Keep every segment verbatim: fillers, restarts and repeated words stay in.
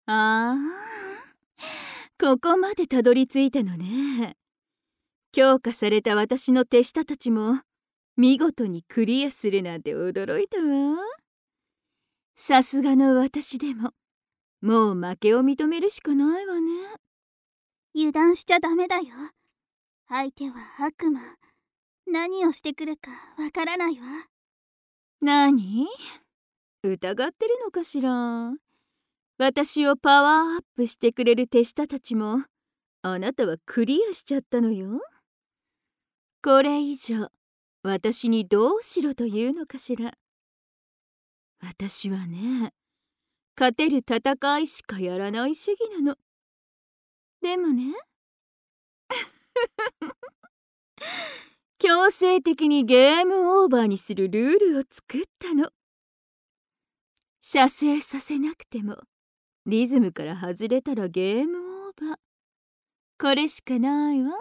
ああ、ここまでたどり着いたのね。強化された私の手下たちも見事にクリアするなんて驚いたわ。さすがの私でももう負けを認めるしかないわね。 油断しちゃダメだよ。相手は悪魔。何をしてくるかわからないわ。 何？疑ってるのかしら。私をパワーアップしてくれる手下たちもあなたはクリアしちゃったのよ。これ以上私にどうしろというのかしら。私はね、勝てる戦いしかやらない主義なの。でもね強制的にゲームオーバーにするルールを作ったの。射精させなくてもリズムから外れたらゲームオーバー。これしかないわ。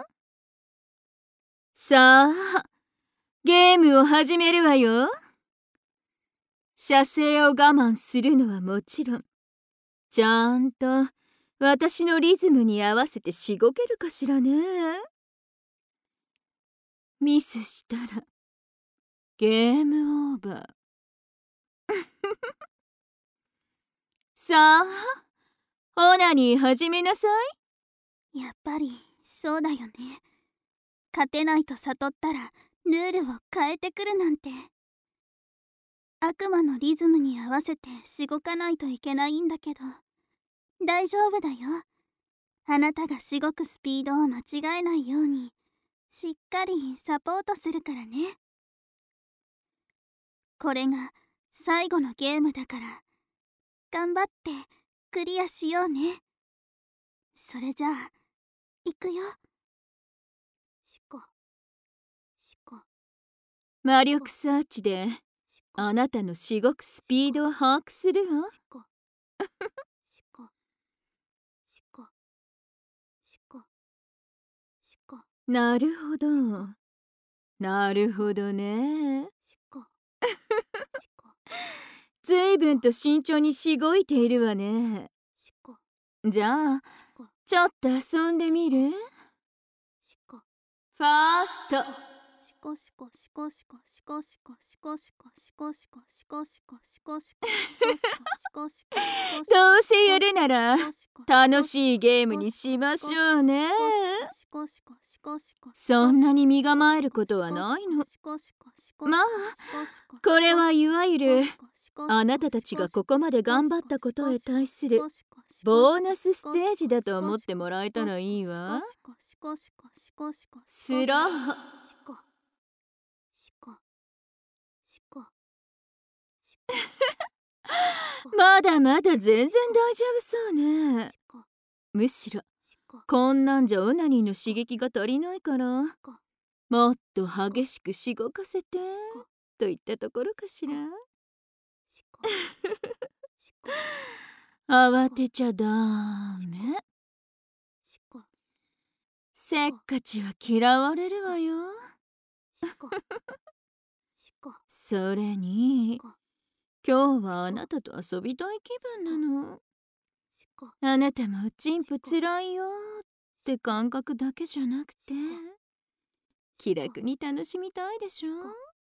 さあゲームを始めるわよ。射精を我慢するのはもちろん、ちゃんと私のリズムに合わせてしごけるかしらね。ミスしたらゲームオーバー。さあオナニー始めなさい。やっぱりそうだよね。勝てないと悟ったらルールを変えてくるなんて。悪魔のリズムに合わせてしごかないといけないんだけど、大丈夫だよ。あなたがしごくスピードを間違えないようにしっかりサポートするからね。これが最後のゲームだから頑張ってクリアしようね。それじゃあ行くよ。しこしこ。 魔力サーチであなたのしごくスピードを把握するわ。 しこしこしこしこしこ。 なるほどなるほどね。 しこしこ。 ずいぶんと慎重にしごいているわね。 しこじゃあしこちょっと遊んでみる？ しこファースト。 しこしこしこしこしこしこしこしこしこしこしこしこしこしこしこしこしこ。 どうせやるなら楽しいゲームにしましょうね。そんなに身構えることはないの。まあこれはいわゆるあなたたちがここまで頑張ったことへ対するボーナスステージだと思ってもらえたらいいわ。スロー。まだまだ全然大丈夫そうね。むしろこんなんじゃオナニーの刺激が足りないからもっと激しくしごかせてといったところかしら。慌てちゃダメ。せっかちは嫌われるわよ。それに今日はあなたと遊びたい気分なの。あなたもチンポつらいよって感覚だけじゃなくて気楽に楽しみたいでしょ。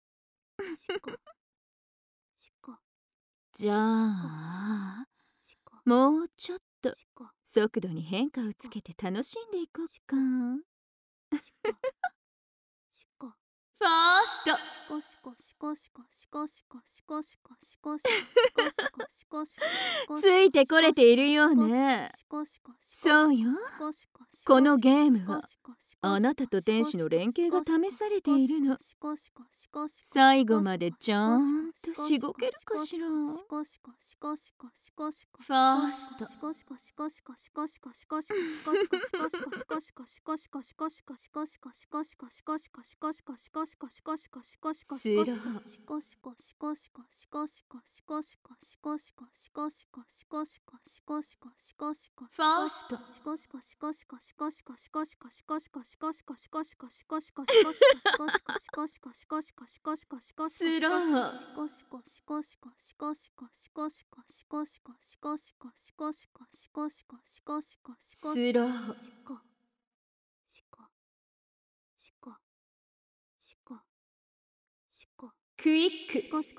じゃあもうちょっと速度に変化をつけて楽しんでいこうか。ファースト。ついてこれているようね。そうよ。このゲームはあなたと天使の連携が試されているの。最後までちゃんとしごけるかしら。ファースト。スロー。ファースト。 クイック。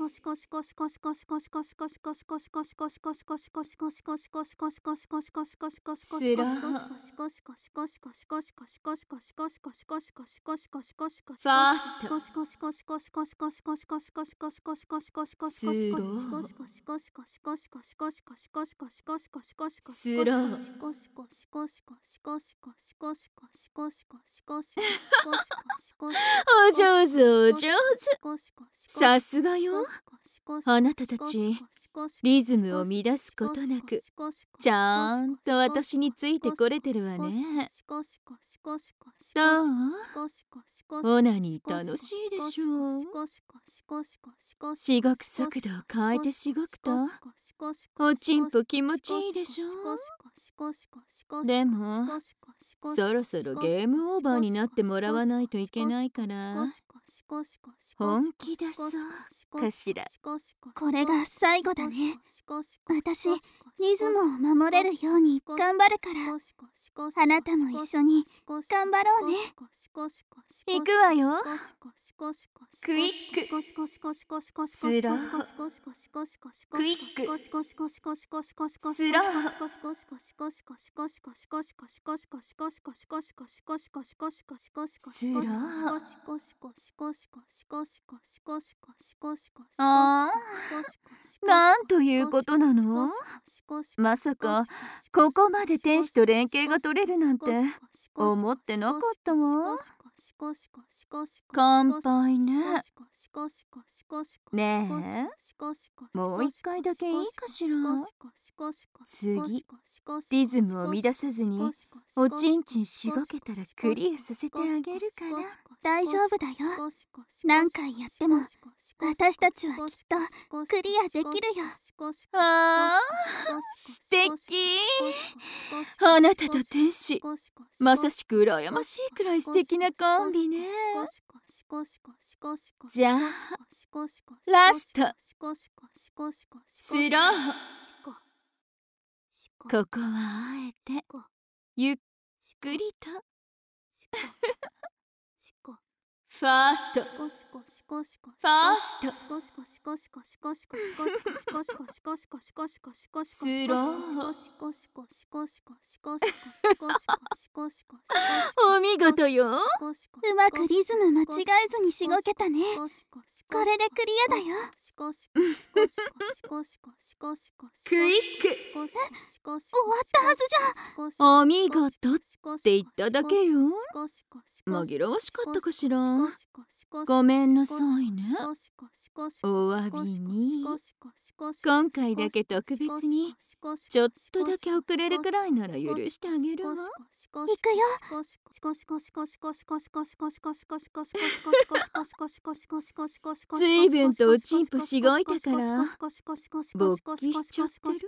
お上手お上手。さすがよ。あなたたちリズムを乱すことなくちゃんと私についてこれてるわね。どう？オナニー楽しいでしょう。しごく速度を変えてしごくとおちんぽ気持ちいいでしょう。でもそろそろゲームオーバーになってもらわないといけないから本気出そうかしら。 これが最後だね。私リズムを守れるように頑張るから、あなたも一緒に頑張ろうね。 行くわよ。クイックスロークイックスロー。ああ、なんということなの？まさかここまで天使と連携が取れるなんて思ってなかったわ。乾杯ね。ねえ、もう一回だけいいかしら。次リズムを乱さずにおちんちんしごけたらクリアさせてあげるから。 大丈夫だよ。何回やっても私たちはきっとクリアできるよ。 あー、素敵。あなたと天使、まさしく羨ましいくらい素敵なコンビね。じゃあラストスロー。ここはあえてゆっくりとファーストファーストスロー。お見事よ。 うまくリズム間違えずにしごけたね。これでクリアだよ。 クイック。 え、終わったはずじゃ。 お見事って言っただけよ。紛らわしかったかしら。ごめんなさいね。お詫びに今回だけ特別にちょっとだけ遅れるくらいなら許してあげるわ。 行くよ。 随分とおちんぽしごいたから勃起しちゃってる。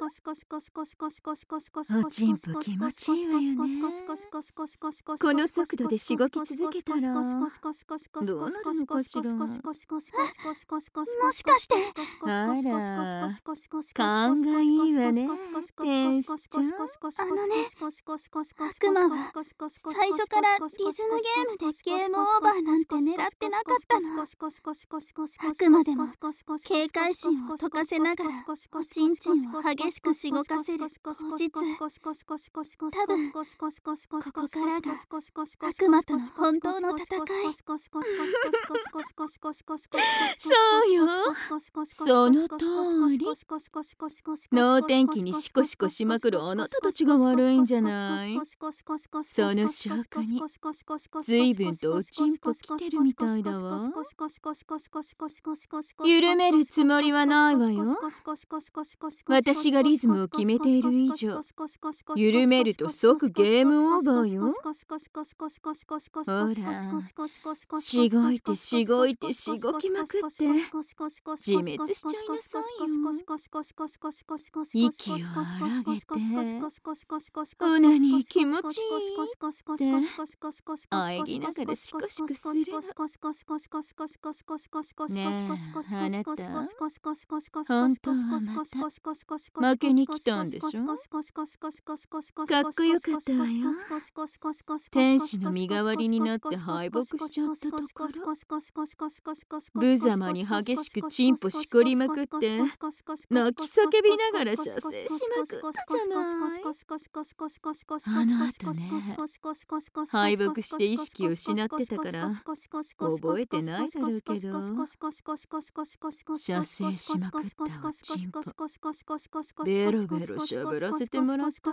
おちんぽ気持ちいいわよね。この速度でしごき続けたらどうなるのかしら。 もしかしてあら、勘がいいわね、天使ちゃん。 あのね、悪魔は最初からリズムゲームでゲームオーバーなんて狙ってなかったの。あくまでも警戒心を解かせながらおちんちんを激しくしごかせる口実。多分ここからが悪魔との本当の戦い。 そうよ、その通り。能天気にシコシコしまくるあなたたちが悪いんじゃない。その証拠に随分とおちんぽきてるみたいだわ。緩めるつもりはないわよ。私がリズムを決めている以上緩めると即ゲームオーバーよ。ほら、 しごいてしごいてしごきまくって自滅しちゃいなさいよ。息を荒げて胸に気持ちいいって喘ぎながらシコシコするの。ねえあなた、本当はまた負けに来たんでしょ。かっこよかったわよ。天使の身代わりになって敗北しちゃったところ、無様に激しくチンポしこりまくって泣き叫びながら射精しまくったじゃない。あの後ね、敗北して意識を失ってたから覚えてないだろうけど、射精しまくったおちんぽベロベロしゃぶらせてもらったわ。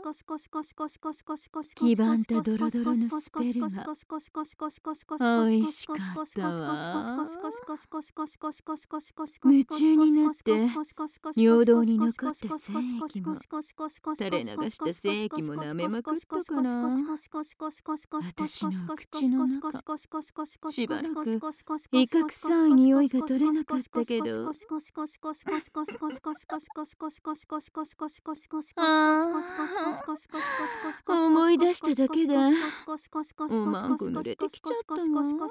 黄ばんだドロドロのスペルマおいしかったわ。夢中になって尿道に残った精液も垂れ流した精液も舐めまくったから、私の口の中しばらくイカ臭い匂いが取れなかったけど、ああ思い出しただけでおまんこ濡れてきちゃったわ。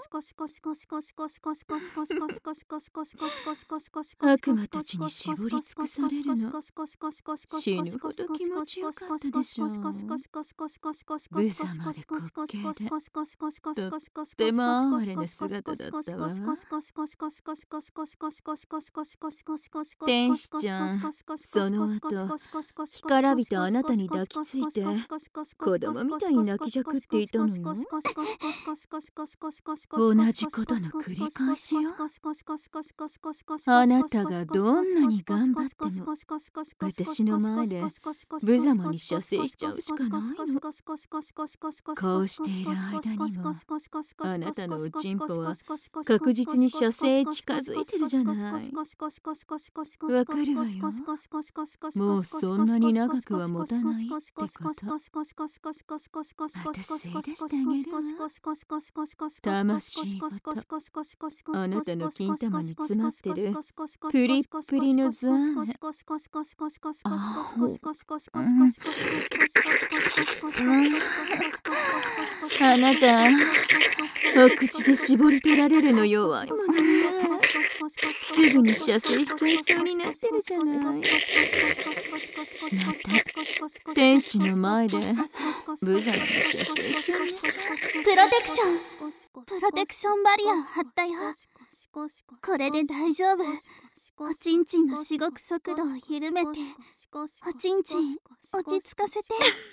悪魔たちに絞り尽くされるの死ぬほど気持ちよかったでしょう。無様で滑稽でとっても哀れな姿だったわ。天使ちゃん、その後干からびたあなたに抱きついて子供みたいに泣きじゃくっていたのよ。同じことの繰り返しよ。あなたがどんなに頑張っても私の前で無様に射精しちゃうしかないの。こうしている間にもあなたのおちんぽは確実に射精へ近づいてるじゃない。わかるわよ。もうそんなに長くは持たないってこと。また吸い出してあげるわ。魂ごとあなたの金玉に詰まってるプリップリのザーネ。あほ、うん、あなたお口で絞り取られるの弱いもんね。すぐに射精しちゃいそうになってるじゃない。また天使の前で無様に射精しちゃいなさい。 プロテクションプロテクションバリア張ったよ。これで大丈夫。おちんちんのしごく速度を緩めておちんちん落ち着かせて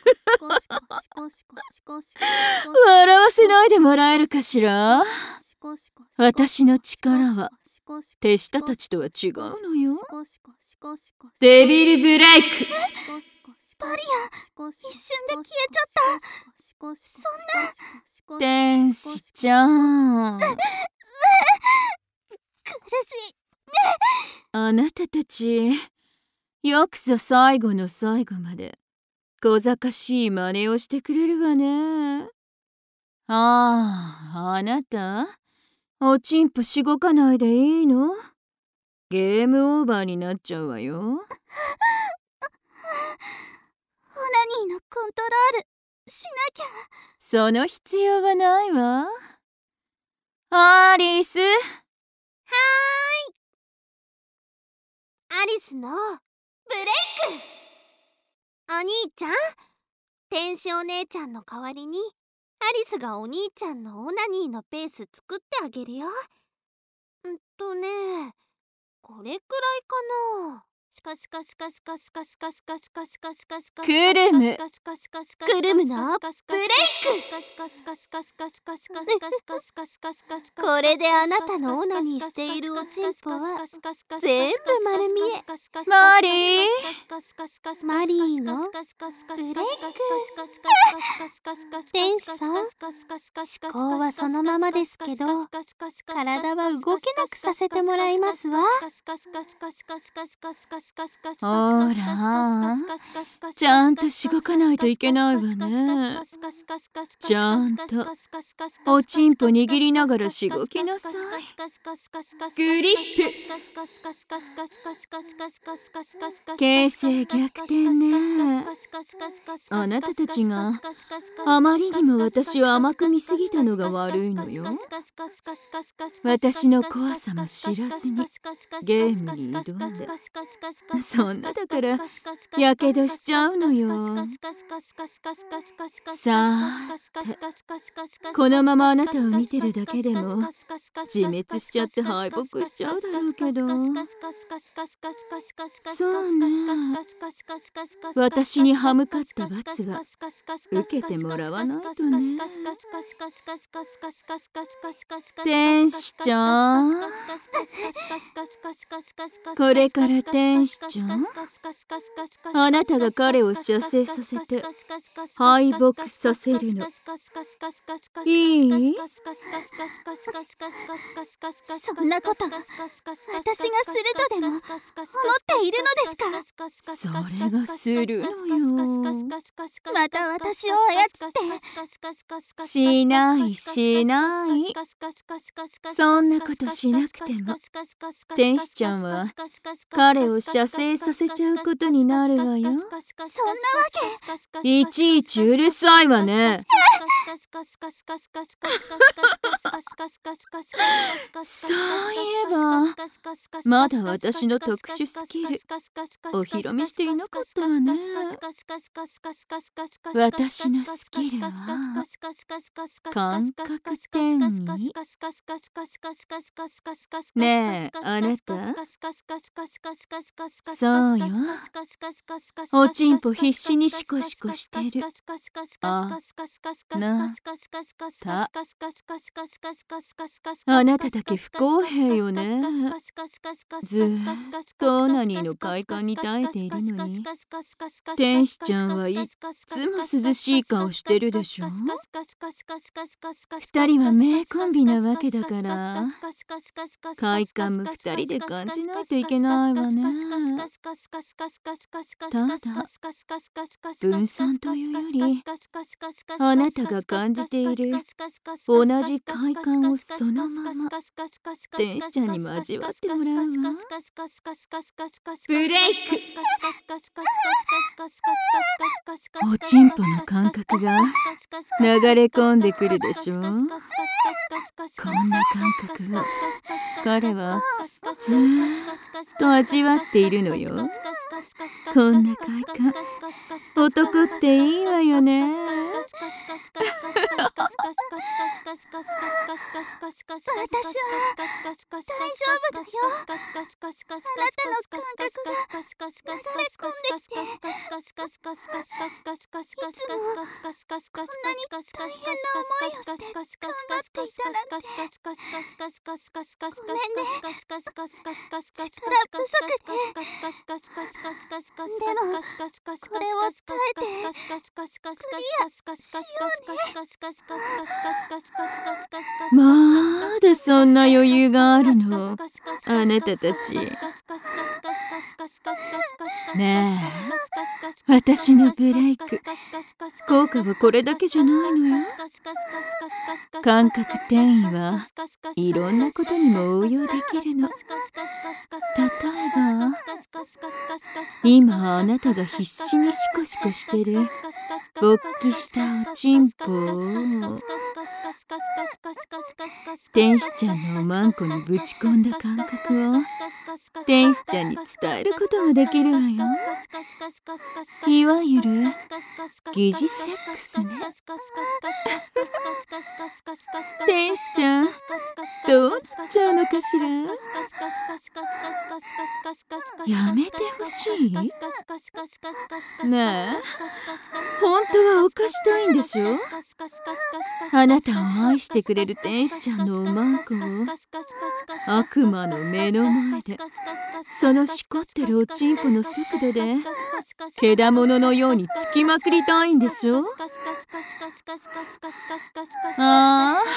笑わせないでもらえるかしら。私の力は手下たちとは違うのよ。デビルブレイク。 バリア一瞬で消えちゃった。そんな。 天使ちゃん、 苦しい。 あなたたちよくぞ最後の最後まで小賢しい真似をしてくれるわね。ああ、あなたおちんぽしごかないでいいの？ゲームオーバーになっちゃうわよ。 オナニーのコントロールしなきゃ。 その必要はないわ。アリス。はーい。 アリスのブレイク。お兄ちゃん、天使お姉ちゃんの代わりにアリスがお兄ちゃんのオナニーのペース作ってあげるよ。んとね、これくらいかな。しかしかしかしかしかしかしかしかしかしかしかクルム。 クルムのブレイク。これであなたのオナニーしているおちんぽは全部丸見え。 マリー、 マリーのブレイク。天使さん、思考はそのままですけど、体は動けなくさせてもらいますわ。 ほら、ちゃんとしごかないといけないわね。ちゃんとおちんぽ握りながらしごきなさい。グリップ。形勢逆転ね。あなたたちがあまりにも私を甘く見すぎたのが悪いのよ。私の怖さも知らずにゲームに挑んで、そんなだからやけどしちゃうのよ。さあて、このままあなたを見てるだけでも自滅しちゃって敗北しちゃうだろうけど。そうね、私に歯向かった罰は受けてもらわないとね。天使ちゃん、これから天使ちゃん、あなたが彼を射精させて敗北させるのいい？ そんなこと私がするとでも思っているのですか？ それがするのよ。 また私を操って。 しないしない。そんなことしなくても天使ちゃんは彼を射精させちゃうことになるわよ。 そんなわけ。 いちいちうるさいわね。そういえばまだ私の特殊スキルお披露目していなかったわね。私のスキルは感覚転移。ねえあなた、そうよ、おちんぽ必死にシコシコしてる。あなた、あなただけ不公平よね。ずーっとオナニーの快感に耐えているのに天使ちゃんはいっつも涼しい顔してるでしょ。二人は名コンビなわけだから快感も二人で感じないといけないわね。ただ分散というよりあなたが感じている同じ快感をそのまま天使ちゃんにも味わってもらうわ。ブレイク。おちんぽの感覚が流れ込んでくるでしょ。こんな感覚を彼はずーっと味わっているのよ。こんな快感、男っていいわよね。 私は大丈夫だよ。あなたの感覚が流れ込んできて、いつもこんなに大変な思いをして頑張っていたなんてごめんね。力不足で。でもこれを耐えてクリアしようね。 まだそんな余裕があるのあなたたち。ねえ、私のブレイク効果はこれだけじゃないのよ。感覚転移はいろんなことにも応用できるの。例えば今あなたが必死にシコシコしてる勃起したおちんぽを天使ちゃんのおまんこにぶち込んだ感覚を天使ちゃんに伝えることができるわよ。いわゆる疑似セックスね。天使ちゃんどうなっちゃうのかしら。やめてほしい？ねえ、本当は犯したいんでしょ。あなたを愛してくれれる天使ちゃんのおまんこを悪魔の目の前でそのしこってるおちんぽの速度でけだもののようにつきまくりたいんでしょ。ああ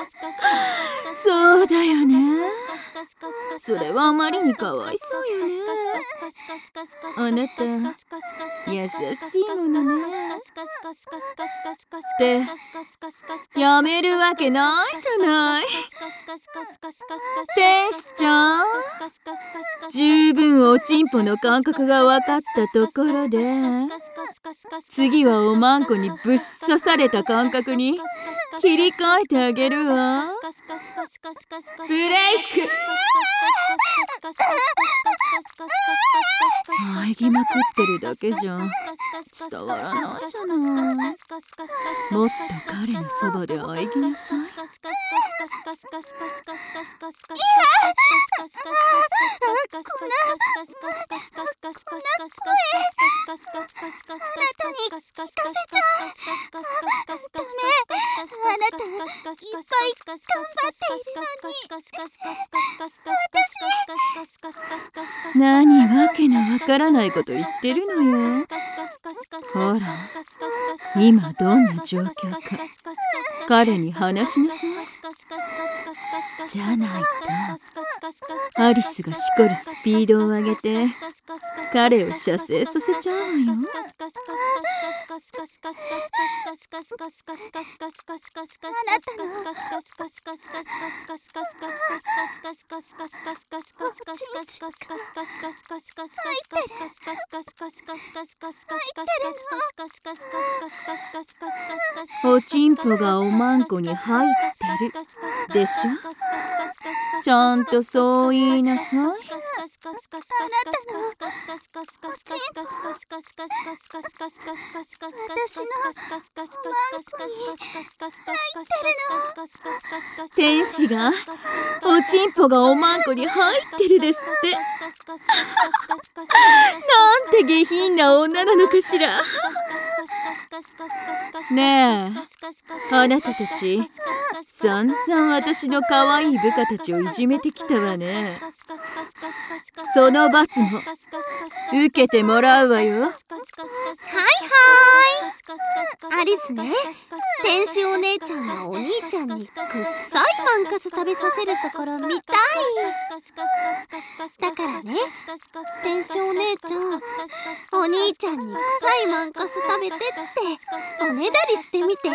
そうだよね。それはあまりにかわいそうよね。あなた優しいものね。ってやめるわけないじゃない。天使ちゃん、十分おちんぽの感覚が分かったところで次はおまんこにぶっ刺された感覚に切り替えてあげるわ。ブレイク。喘ぎまくってるだけじゃ伝わらないじゃない。もっと彼のそばで喘ぎなさい。何わけのわからないこと言ってるのよ。ほら今どんな状況か彼に話しなさい。じゃないとアリスがしこるスピードを上げて彼を射精させちゃうわよ。おちんぽがおまんこに入ってるでしょ。ちゃんとそう言いなさい。 あなたのおちんぽ私のおまんこに入ってるの。 天使がおちんぽがおまんこに入ってるですって。なんて下品な女なのかしら。ねえあなたたち散々私の可愛い部下たちをいじめてきたわね。その罰も受けてもらうわよ。 はいはーい。アリスね、天使お姉ちゃんがお兄ちゃんにくっさいマンカス食べさせるところ見たい。だからね、天使お姉ちゃん、お兄ちゃんに臭いマンカス食べてっておねだりしてみて。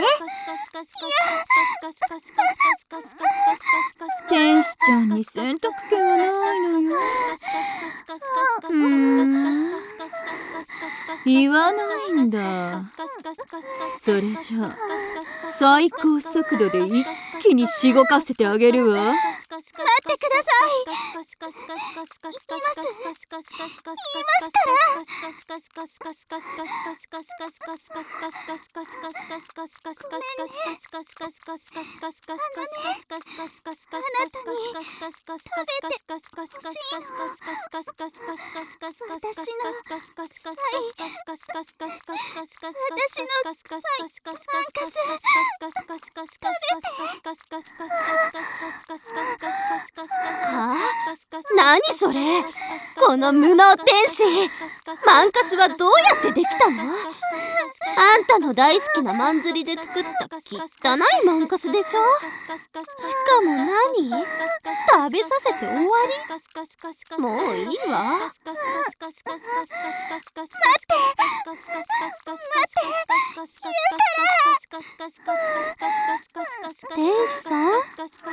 天使ちゃんに選択権はないのよ。うーん言わないんだ。それじゃあ最高速度で一気にしごかせてあげるわ。 待ってください。言います言いますから。 はあ、何それ、この無能天使。マンカスはどうやってできたの？あんたの大好きなマンズリで作った汚いマンカスでしょ。しかも何？食べさせて終わり？もういいわ。待って待って言うから天使さん、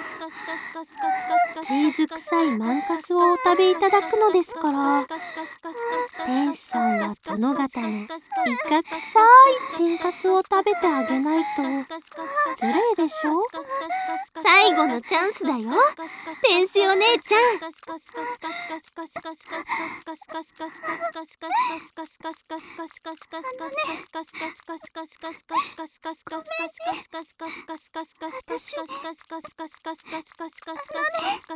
チーズ臭いマンカスをお食べいただくのですから、天使さんは殿方のイカ臭いチンカスを食べてあげないと失礼でしょ。最後のチャンスだよ、天使お姉ちゃん。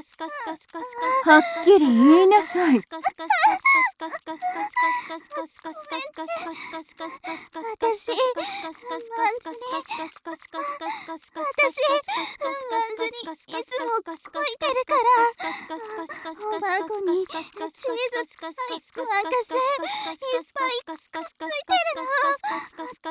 はっきり言いなさい。 いつもこいてるからおばあごにチーズアイス博士いっぱいついてるの。だ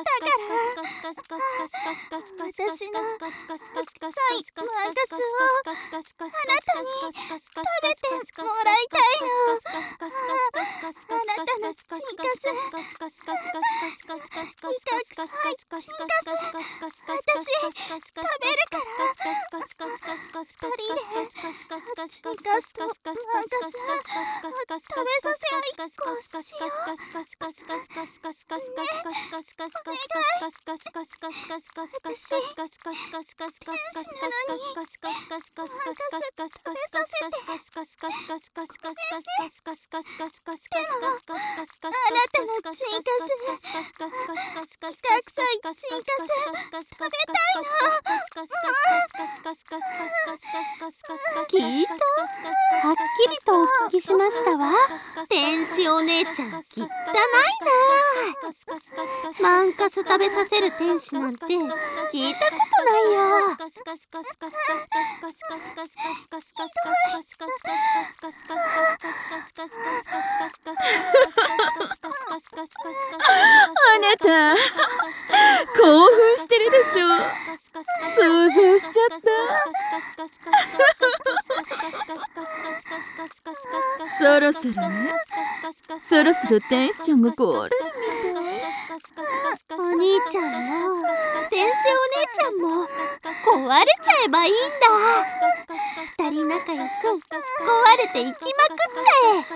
から私の臭いマーカスをあなたに食べてもらいたいの。あなたのチンカス痛くないチンカス私食べるからふたりでチンカスとマーカスを食べさせ合いっこしようね。お願い。私天使なのにマーカス食べさせてでもあなたのチンカス痛くさいチンカス食べたいの。 聞いた？はっきりとお聞きしましたわ。天使お姉ちゃんきったないな。マンカス食べさせる天使なんて聞いたことないよ。 あなた興奮してるでしょ。想像しちゃった。そろそろね、そろそろ天使ちゃんが壊れるみたい。 お兄ちゃんも天使お姉ちゃんも壊れちゃえばいいんだ。二人仲良く壊れていきまくっちゃえ。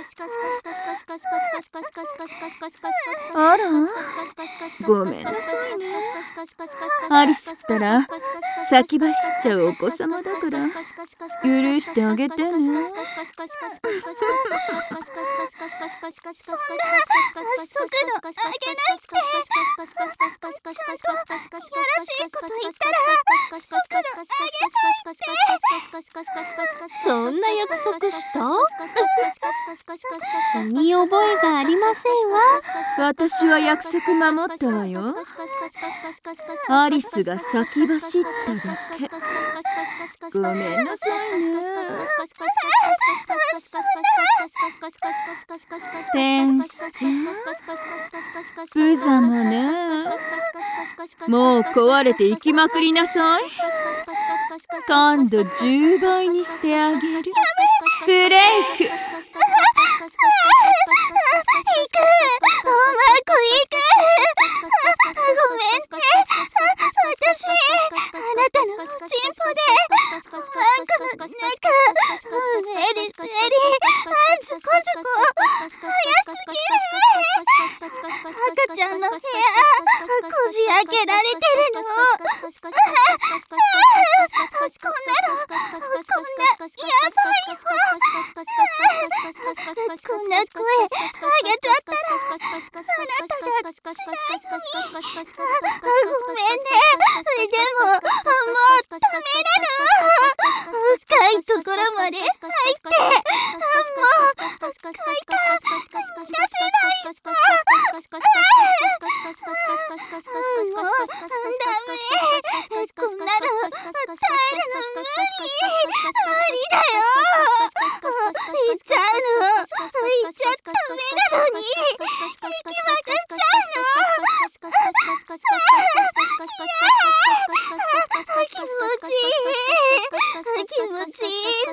あら、ごめんなさいね。アリスったら先走っちゃうお子様だから許してあげてね。 そんな速度上げないで。ちゃんとやらしいこと言ったら速度上げないで。 そんな約束した？身に覚えがありませんわ。 私は約束守ったわよ。アリスが先走っただけ。ごめんなさいね。天使ちゃん、無様ね。もう壊れていきまくりなさい。今度じゅうばいにしてあげる。ブレイク。行く、 おまこ行く。ごめんね。私あなたのチンポでマークの中エリエリあずこずこ早すぎる。赤ちゃんの部屋こじ開けられてるの。こんなのこんなやばいわ。こんな声あげちゃったらあなたが辛いのに。ごめんね。でももうダメなの。深いところまで入ってもう快感出せないの。もうダメ。こんなの耐えるの無理無理だよ。行っちゃうの。行っちゃダメなのに行きまくっちゃうの。気持ちいい気持ちいいの。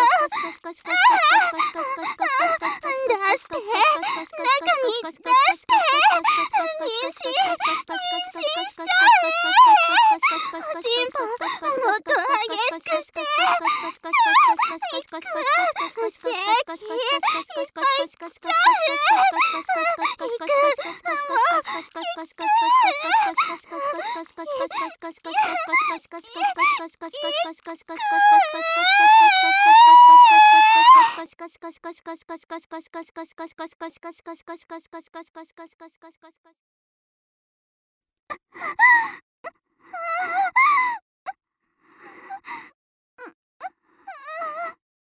出して中に出して妊娠妊娠しちゃう。チンポもっと激しくして。いく正規いっぱいしちゃう。いくもういく